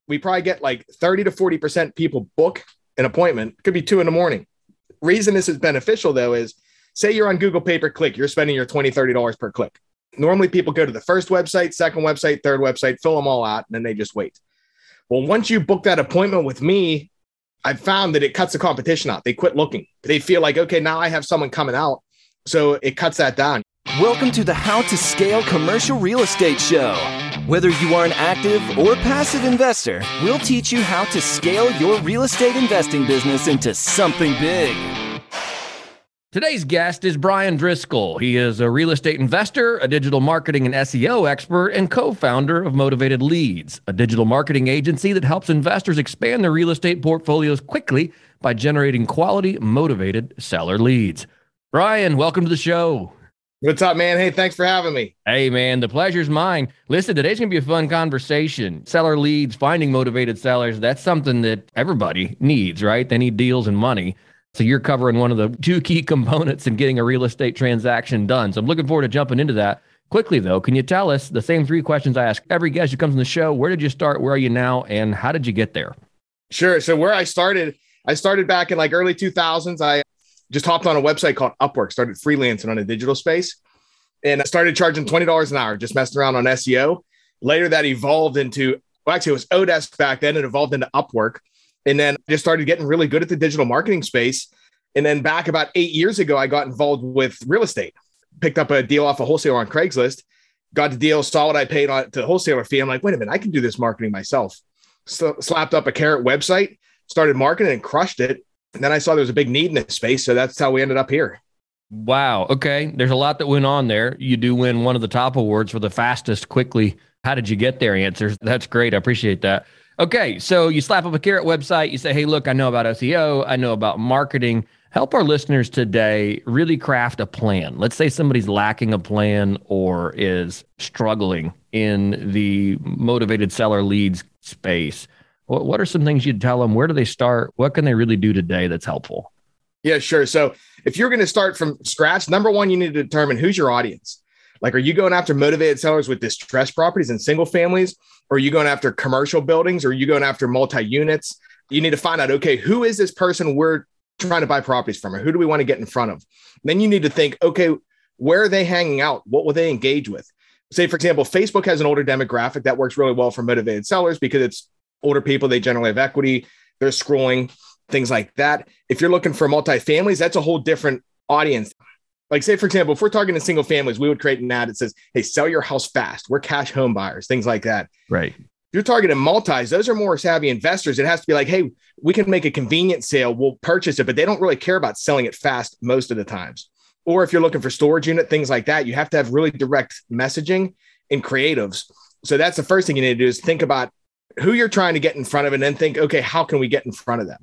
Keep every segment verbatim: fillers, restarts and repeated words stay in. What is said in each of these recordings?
we probably get like thirty to forty percent people book an appointment. It could be two in the morning. Reason this is beneficial though is, say you're on Google pay-per-click, you're spending your twenty dollars, thirty dollars per click. Normally people go to the first website, second website, third website, fill them all out, and then they just wait. Well, once you book that appointment with me, I've found that it cuts the competition out. They quit looking. They feel like, okay, now I have someone coming out. So it cuts that down. Welcome to the How to Scale Commercial Real Estate Show. Whether you are an active or passive investor, we'll teach you how to scale your real estate investing business into something big. Today's guest is Brian Driscoll. He is a real estate investor, a digital marketing and S E O expert, and co-founder of Motivated Leads, a digital marketing agency that helps investors expand their real estate portfolios quickly by generating quality, motivated seller leads. Brian, welcome to the show. What's up, man? Hey, thanks for having me. Hey, man, the pleasure's mine. Listen, today's going to be a fun conversation. Seller leads, finding motivated sellers, that's something that everybody needs, right? They need deals and money. So you're covering one of the two key components in getting a real estate transaction done. So I'm looking forward to jumping into that. Quickly, though, can you tell us the same three questions I ask every guest who comes on the show? Where did you start? Where are you now? And how did you get there? Sure. So where I started, I started back in like early two thousands. I just hopped on a website called Upwork, started freelancing on a digital space, and I started charging twenty dollars an hour, just messed around on S E O. Later that evolved into, well, actually it was Odesk back then. It evolved into Upwork. And then I just started getting really good at the digital marketing space. And then back about eight years ago, I got involved with real estate, picked up a deal off a wholesaler on Craigslist, got the deal, saw what I paid on to the wholesaler fee. I'm like, wait a minute, I can do this marketing myself. So slapped up a Carrot website, started marketing and crushed it. And then I saw there was a big need in this space. So that's how we ended up here. Wow. Okay. There's a lot that went on there. You do win one of the top awards for the fastest, quickly, how did you get there answers. That's great. I appreciate that. Okay. So you slap up a Carrot website. You say, hey, look, I know about S E O. I know about marketing. Help our listeners today really craft a plan. Let's say somebody's lacking a plan or is struggling in the motivated seller leads space. What, what are some things you'd tell them? Where do they start? What can they really do today that's helpful? Yeah, sure. So if you're going to start from scratch, number one, you need to determine who's your audience. Like, are you going after motivated sellers with distressed properties and single families? Or are you going after commercial buildings? Or are you going after multi-units? You need to find out, okay, who is this person we're trying to buy properties from? Or who do we want to get in front of? Then you need to think, okay, where are they hanging out? What will they engage with? Say, for example, Facebook has an older demographic that works really well for motivated sellers because it's older people. They generally have equity. They're scrolling, things like that. If you're looking for multifamilies, that's a whole different audience. Like, say, for example, if we're talking to single families, we would create an ad that says, hey, sell your house fast. We're cash home buyers, things like that. Right. If you're targeting multis, those are more savvy investors. It has to be like, hey, we can make a convenient sale. We'll purchase it, but they don't really care about selling it fast most of the times. Or if you're looking for storage unit, things like that, you have to have really direct messaging and creatives. So that's the first thing you need to do is think about who you're trying to get in front of and then think, okay, how can we get in front of them?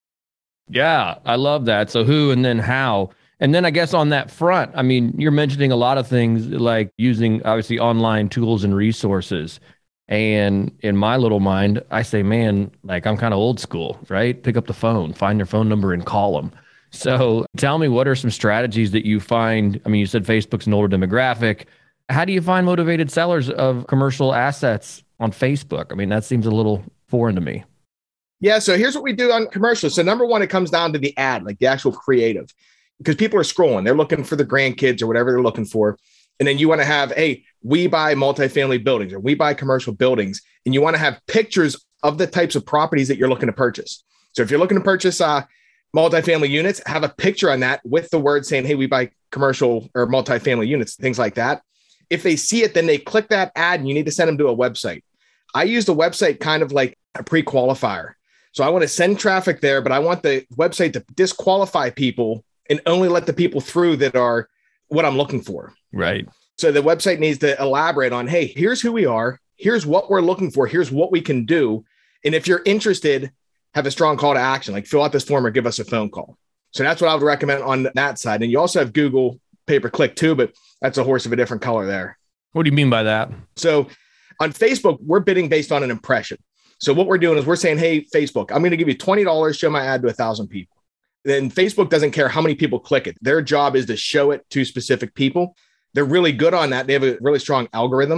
Yeah, I love that. So who and then how. And then I guess on that front, I mean, you're mentioning a lot of things like using obviously online tools and resources. And in my little mind, I say, man, like I'm kind of old school, right? Pick up the phone, find their phone number and call them. So tell me, what are some strategies that you find? I mean, you said Facebook's an older demographic. How do you find motivated sellers of commercial assets on Facebook? I mean, that seems a little foreign to me. Yeah. So here's what we do on commercials. So number one, it comes down to the ad, like the actual creative, because people are scrolling. They're looking for the grandkids or whatever they're looking for. And then you want to have, hey, we buy multifamily buildings or we buy commercial buildings. And you want to have pictures of the types of properties that you're looking to purchase. So if you're looking to purchase uh, multifamily units, have a picture on that with the word saying, hey, we buy commercial or multifamily units, things like that. If they see it, then they click that ad and you need to send them to a website. I use the website kind of like a pre-qualifier. So I want to send traffic there, but I want the website to disqualify people and only let the people through that are what I'm looking for. Right. So the website needs to elaborate on, hey, here's who we are. Here's what we're looking for. Here's what we can do. And if you're interested, have a strong call to action, like fill out this form or give us a phone call. So that's what I would recommend on that side. And you also have Google pay-per-click too, but that's a horse of a different color there. What do you mean by that? So on Facebook, we're bidding based on an impression. So what we're doing is we're saying, hey, Facebook, I'm going to give you twenty dollars, show my ad to a thousand people. Then Facebook doesn't care how many people click it. Their job is to show it to specific people. They're really good on that. They have a really strong algorithm.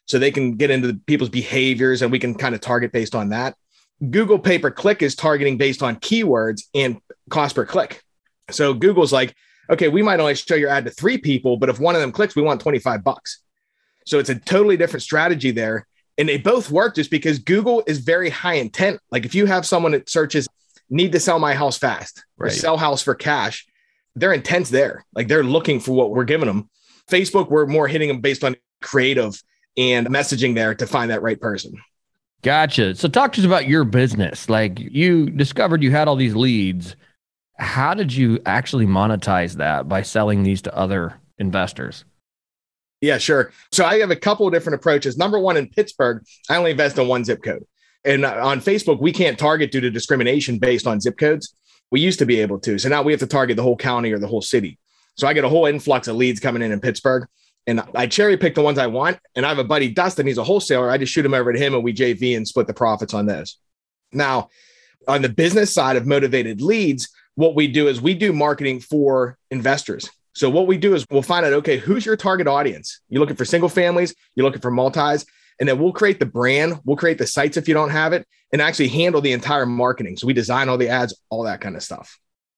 so they can get into the people's behaviors and we can kind of target based on that. Google pay-per-click is targeting based on keywords and cost per click. So Google's like, okay, we might only show your ad to three people, but if one of them clicks, we want twenty-five bucks. So it's a totally different strategy there. And they both work just because Google is very high intent. Like if you have someone that searches, need to sell my house fast, right, or sell house for cash, their intent's there. Like they're looking for what we're giving them. Facebook, we're more hitting them based on creative and messaging there to find that right person. Gotcha. So talk to us about your business. Like you discovered you had all these leads. How did you actually monetize that by selling these to other investors? Yeah, sure. So I have a couple of different approaches. Number one, in Pittsburgh, I only invest in one zip code. And on Facebook, we can't target due to discrimination based on zip codes. We used to be able to. So now we have to target the whole county or the whole city. So I get a whole influx of leads coming in in Pittsburgh. And I cherry pick the ones I want. And I have a buddy, Dustin, he's a wholesaler. I just shoot him over to him and we J V and split the profits on those. Now, on the business side of Motivated Leads, what we do is we do marketing for investors. So what we do is we'll find out, okay, who's your target audience? You're looking for single families, you're looking for multis, and then we'll create the brand, we'll create the sites if you don't have it, and actually handle the entire marketing. So we design all the ads, all that kind of stuff.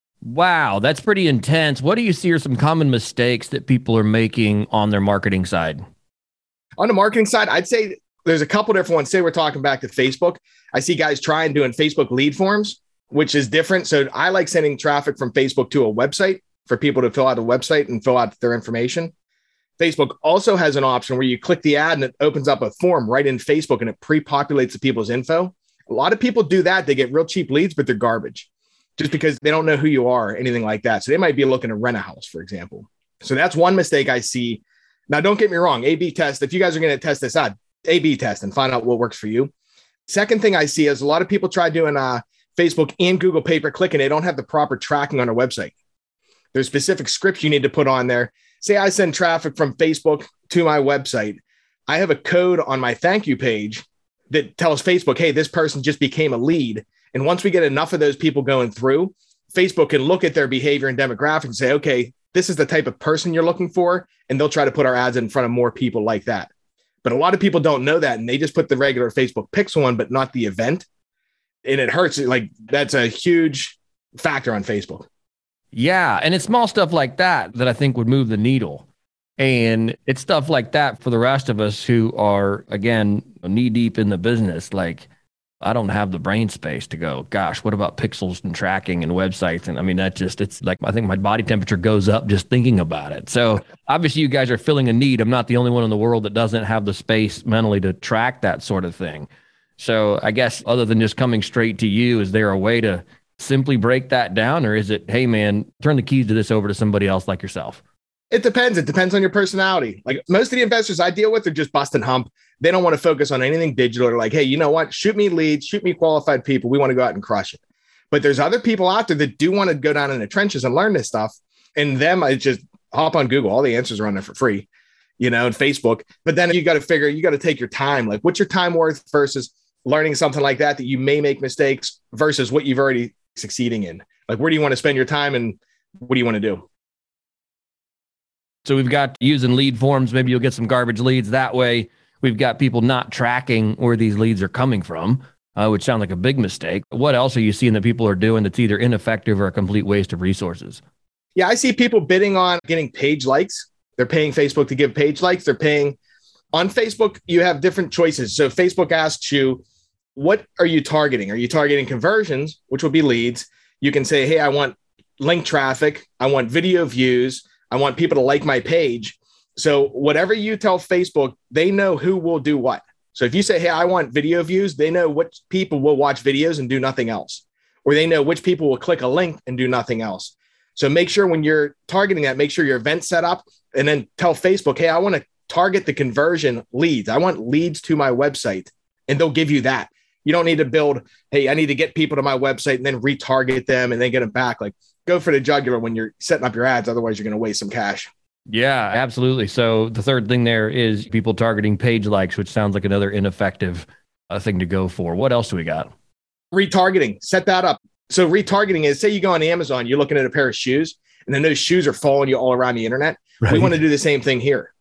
Wow, that's pretty intense. What do you see are some common mistakes that people are making on their marketing side? On the marketing side, I'd say there's a couple different ones. Say we're talking back to Facebook. I see guys trying doing Facebook lead forms, which is different. So I like sending traffic from Facebook to a website for people to fill out a website and fill out their information. Facebook also has an option where you click the ad and it opens up a form right in Facebook and it pre-populates the people's info. A lot of people do that. They get real cheap leads, but they're garbage just because they don't know who you are or anything like that. So they might be looking to rent a house, for example. So that's one mistake I see. Now, don't get me wrong. A B test. If you guys are going to test this out, A B test and find out what works for you. Second thing I see is a lot of people try doing uh, Facebook and Google pay-per-click and they don't have the proper tracking on their website. There's specific scripts you need to put on there. Say I send traffic from Facebook to my website. I have a code on my thank you page that tells Facebook, hey, this person just became a lead. And once we get enough of those people going through, Facebook can look at their behavior and demographics and say, okay, this is the type of person you're looking for. And they'll try to put our ads in front of more people like that. But a lot of people don't know that. And they just put the regular Facebook Pixel one, but not the event. And it hurts. Like that's a huge factor on Facebook. Yeah. And it's small stuff like that that I think would move the needle. And it's stuff like that for the rest of us who are, again, knee deep in the business. Like, I don't have the brain space to go, gosh, what about pixels and tracking and websites? And I mean, that just, it's like, I think my body temperature goes up just thinking about it. So obviously you guys are filling a need. I'm not the only one in the world that doesn't have the space mentally to track that sort of thing. So I guess other than just coming straight to you, is there a way to simply break that down? Or is it, hey man, turn the keys to this over to somebody else like yourself? It depends. It depends on your personality. Like most of the investors I deal with are just bust and hump. They don't want to focus on anything digital. They're like, hey, you know what? Shoot me leads, shoot me qualified people. We want to go out and crush it. But there's other people out there that do want to go down in the trenches and learn this stuff. And them, I just hop on Google. All the answers are on there for free, you know, and Facebook. But then you got to figure, you got to take your time. Like what's your time worth versus learning something like that, that you may make mistakes versus what you've already succeeding in. Like, where do you want to spend your time and what do you want to do? So we've got using lead forms. Maybe you'll get some garbage leads that way. We've got people not tracking where these leads are coming from, uh, which sounds like a big mistake. What else are you seeing that people are doing that's either ineffective or a complete waste of resources? Yeah, I see people bidding on getting page likes. They're paying Facebook to give page likes. They're paying on Facebook. You have different choices. So Facebook asks you, what are you targeting? Are you targeting conversions, which will be leads? You can say, hey, I want link traffic. I want video views. I want people to like my page. So whatever you tell Facebook, they know who will do what. So if you say, hey, I want video views, they know which people will watch videos and do nothing else. Or they know which people will click a link and do nothing else. So make sure when you're targeting that, make sure your event's set up and then tell Facebook, hey, I want to target the conversion leads. I want leads to my website, and they'll give you that. You don't need to build, hey, I need to get people to my website and then retarget them and then get them back. Like, go for the jugular when you're setting up your ads. Otherwise, you're going to waste some cash. Yeah, absolutely. So the third thing there is people targeting page likes, which sounds like another ineffective uh, thing to go for. What else do we got? Retargeting. Set that up. So retargeting is, say you go on Amazon, you're looking at a pair of shoes, and then those shoes are following you all around the internet. Right. We want to do the same thing here.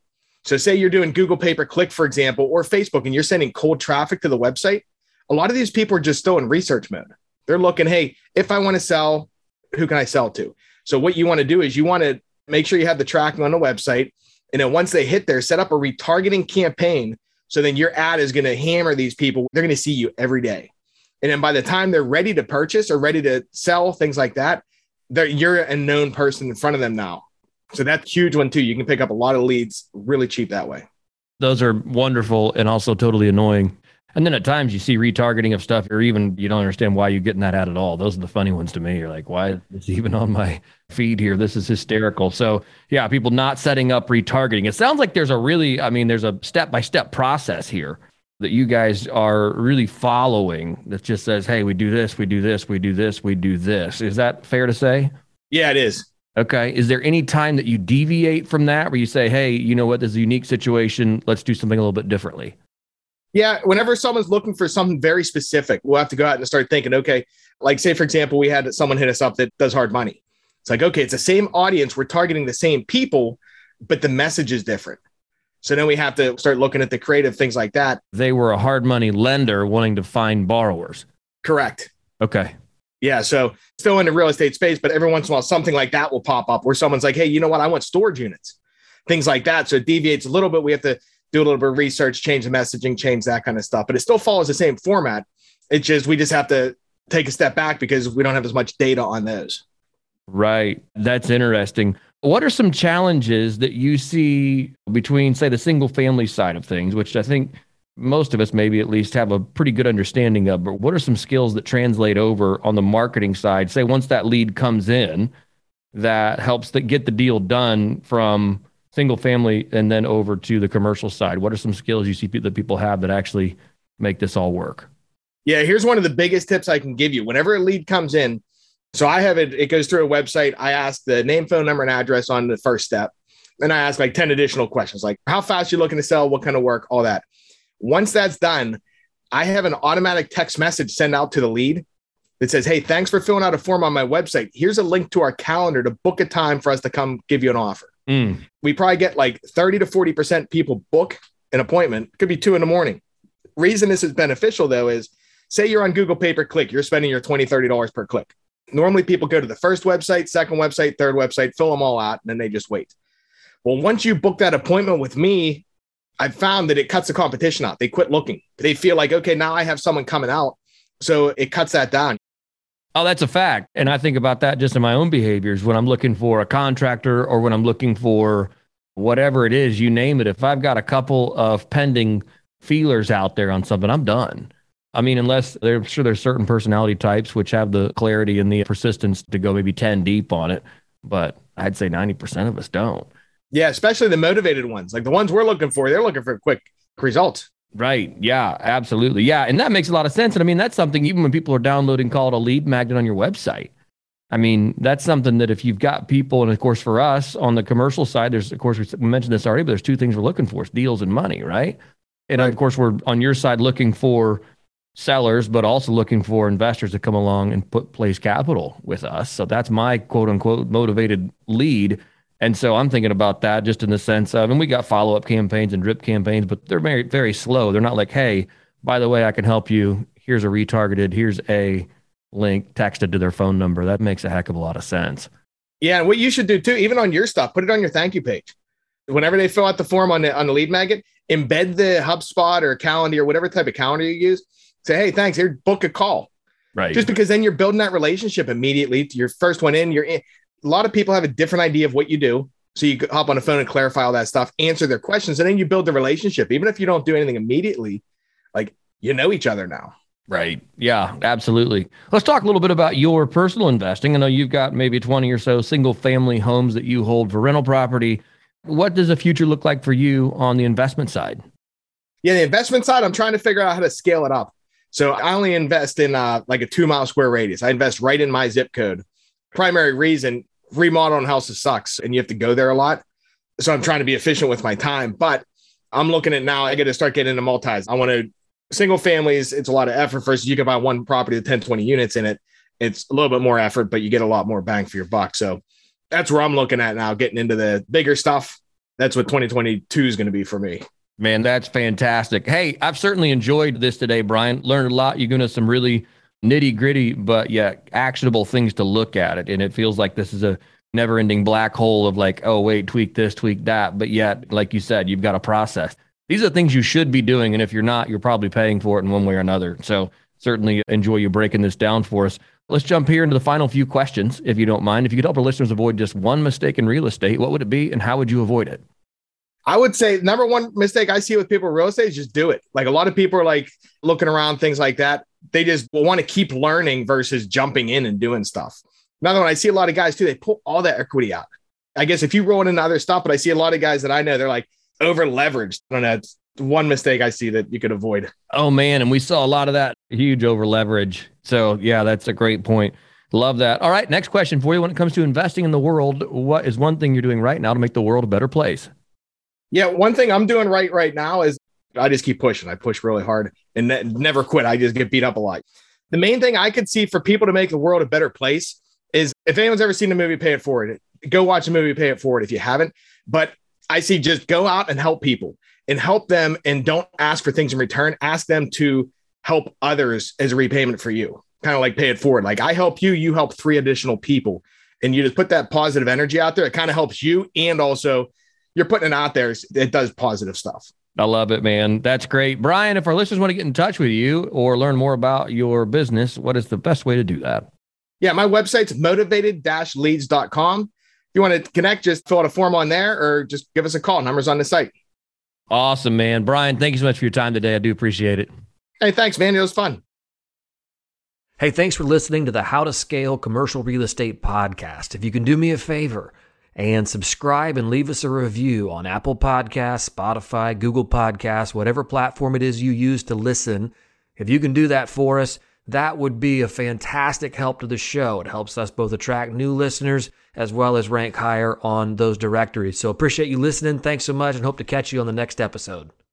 So say you're doing Google pay-per-click, for example, or Facebook, and you're sending cold traffic to the website. A lot of these people are just still in research mode. They're looking, hey, if I want to sell, who can I sell to? So what you want to do is you want to make sure you have the tracking on the website. And then once they hit there, set up a retargeting campaign. So then your ad is going to hammer these people. They're going to see you every day. And then by the time they're ready to purchase or ready to sell, things like that, you're a known person in front of them now. So that's a huge one too. You can pick up a lot of leads really cheap that way. Those are wonderful and also totally annoying. And then at times you see retargeting of stuff, or even you don't understand why you're getting that ad at all. Those are the funny ones to me. You're like, why is this even on my feed here? This is hysterical. So yeah, people not setting up retargeting. It sounds like there's a really, I mean, there's a step-by-step process here that you guys are really following that just says, hey, we do this, we do this, we do this, we do this. Is that fair to say? Yeah, it is. Okay. Is there any time that you deviate from that where you say, hey, you know what, this is a unique situation. Let's do something a little bit differently? Yeah. Whenever someone's looking for something very specific, we'll have to go out and start thinking, okay, like say, for example, we had someone hit us up that does hard money. It's like, okay, it's the same audience. We're targeting the same people, but the message is different. So then we have to start looking at the creative things like that. They were a hard money lender wanting to find borrowers. Correct. Okay. Yeah. So still in the real estate space, but every once in a while, something like that will pop up where someone's like, hey, you know what? I want storage units, things like that. So it deviates a little bit. We have to do a little bit of research, change the messaging, change that kind of stuff, but it still follows the same format. It's just, we just have to take a step back because we don't have as much data on those. Right. That's interesting. What are some challenges that you see between, say, the single family side of things, which I think most of us maybe at least have a pretty good understanding of, but what are some skills that translate over on the marketing side? Say once that lead comes in, that helps to get the deal done from single family and then over to the commercial side. What are some skills you see that people have that actually make this all work? Yeah, here's one of the biggest tips I can give you. Whenever a lead comes in, so I have it, it goes through a website. I ask the name, phone number, and address on the first step. Then I ask like ten additional questions, like how fast you're looking to sell, what kind of work, all that. Once that's done, I have an automatic text message sent out to the lead that says, hey, thanks for filling out a form on my website. Here's a link to our calendar to book a time for us to come give you an offer. Mm. We probably get like thirty to forty percent people book an appointment. It could be two in the morning. Reason this is beneficial though is say you're on Google pay-per-click, you're spending your twenty dollars, thirty dollars per click. Normally people go to the first website, second website, third website, fill them all out, and then they just wait. Well, once you book that appointment with me, I've found that it cuts the competition out. They quit looking. They feel like, okay, now I have someone coming out. So it cuts that down. Oh, that's a fact. And I think about that just in my own behaviors when I'm looking for a contractor or when I'm looking for whatever it is, you name it. If I've got a couple of pending feelers out there on something, I'm done. I mean, unless they're I'm sure there's certain personality types which have the clarity and the persistence to go maybe ten deep on it. But I'd say ninety percent of us don't. Yeah, especially the motivated ones, like the ones we're looking for, they're looking for quick results. Right. Yeah, absolutely. Yeah. And that makes a lot of sense. And I mean, that's something, even when people are downloading, call it a lead magnet on your website. I mean, that's something that if you've got people, and of course, for us on the commercial side, there's, of course, we mentioned this already, but there's two things we're looking for. It's deals and money, right? And right. Of course, we're on your side looking for sellers, but also looking for investors to come along and put place capital with us. So that's my quote unquote motivated lead. And so I'm thinking about that just in the sense of, and we got follow-up campaigns and drip campaigns, but they're very, very slow. They're not like, hey, by the way, I can help you. Here's a retargeted, here's a link texted to their phone number. That makes a heck of a lot of sense. Yeah. And what you should do too, even on your stuff, put it on your thank you page. Whenever they fill out the form on the, on the lead magnet, embed the HubSpot or Calendly or whatever type of calendar you use. Say, hey, thanks. Here, book a call. Right. Just because then you're building that relationship immediately. Your first one in, you're in. A lot of people have a different idea of what you do. So you hop on the phone and clarify all that stuff, answer their questions, and then you build the relationship. Even if you don't do anything immediately, like you know each other now. Right. Yeah, absolutely. Let's talk a little bit about your personal investing. I know you've got maybe twenty or so single family homes that you hold for rental property. What does the future look like for you on the investment side? Yeah, the investment side, I'm trying to figure out how to scale it up. So I only invest in uh, like a two mile square radius. I invest right in my zip code. Primary reason, remodeling houses sucks and you have to go there a lot. So I'm trying to be efficient with my time, but I'm looking at now, I got to start getting into multis. I want to single families. It's a lot of effort versus you can buy one property with ten, twenty units in it. It's a little bit more effort, but you get a lot more bang for your buck. So that's where I'm looking at now, getting into the bigger stuff. that's what twenty twenty-two is going to be for me. Man, that's fantastic. Hey, I've certainly enjoyed this today, Brian. Learned a lot. You're giving us some really nitty gritty, but yeah, actionable things to look at it. And it feels like this is a never ending black hole of like, oh, wait, tweak this, tweak that. But yet, like you said, you've got a process. These are things you should be doing. And if you're not, you're probably paying for it in one way or another. So certainly enjoy you breaking this down for us. Let's jump here into the final few questions, if you don't mind. If you could help our listeners avoid just one mistake in real estate, what would it be and how would you avoid it? I would say number one mistake I see with people in real estate is just do it. Like a lot of people are like looking around, things like that. They just want to keep learning versus jumping in and doing stuff. Another one, I see a lot of guys too, they pull all that equity out. I guess if you roll into other stuff, but I see a lot of guys that I know, they're like over leveraged. I don't know. It's one mistake I see that you could avoid. Oh man. And we saw a lot of that huge over leverage. So yeah, that's a great point. Love that. All right. Next question for you. When it comes to investing in the world, what is one thing you're doing right now to make the world a better place? Yeah, one thing I'm doing right right now is I just keep pushing. I push really hard and ne- never quit. I just get beat up a lot. The main thing I could see for people to make the world a better place is if anyone's ever seen the movie Pay It Forward, go watch the movie Pay It Forward if you haven't. But I see just go out and help people and help them and don't ask for things in return. Ask them to help others as a repayment for you. Kind of like Pay It Forward. Like I help you, you help three additional people. And you just put that positive energy out there. It kind of helps you and also you're putting it out there. It does positive stuff. I love it, man. That's great. Brian, if our listeners want to get in touch with you or learn more about your business, what is the best way to do that? Yeah, my website's motivated dash leads dot com. If you want to connect, just fill out a form on there or just give us a call. Numbers on the site. Awesome, man. Brian, thank you so much for your time today. I do appreciate it. Hey, thanks, man. It was fun. Hey, thanks for listening to the How to Scale Commercial Real Estate podcast. If you can do me a favor and subscribe and leave us a review on Apple Podcasts, Spotify, Google Podcasts, whatever platform it is you use to listen. If you can do that for us, that would be a fantastic help to the show. It helps us both attract new listeners as well as rank higher on those directories. So appreciate you listening. Thanks so much and hope to catch you on the next episode.